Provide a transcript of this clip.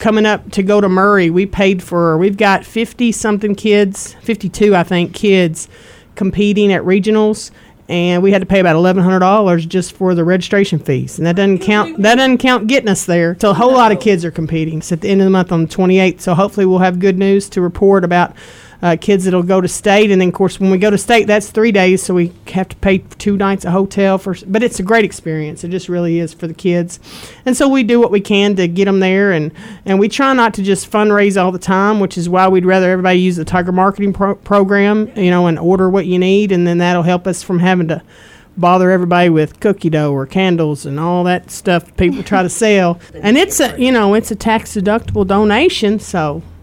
coming up to go to Murray, we've got 50-something kids, 52, I think, kids competing at regionals. And we had to pay about $1,100 just for the registration fees, and that doesn't count getting us there. So a whole lot of kids are competing. It's at the end of the month on the 28th. So hopefully we'll have good news to report about kids that'll go to state, and then of course when we go to state, that's 3 days, so we have to pay 2 nights a hotel but it's a great experience. It just really is for the kids, and so we do what we can to get them there, and we try not to just fundraise all the time, which is why we'd rather everybody use the Tiger Marketing program, and order what you need, and then that'll help us from having to bother everybody with cookie dough or candles and all that stuff people try to sell. And it's a tax deductible donation, so